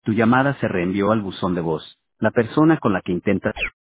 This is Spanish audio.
Tu llamada se reenvió al buzón de voz. La persona con la que intentas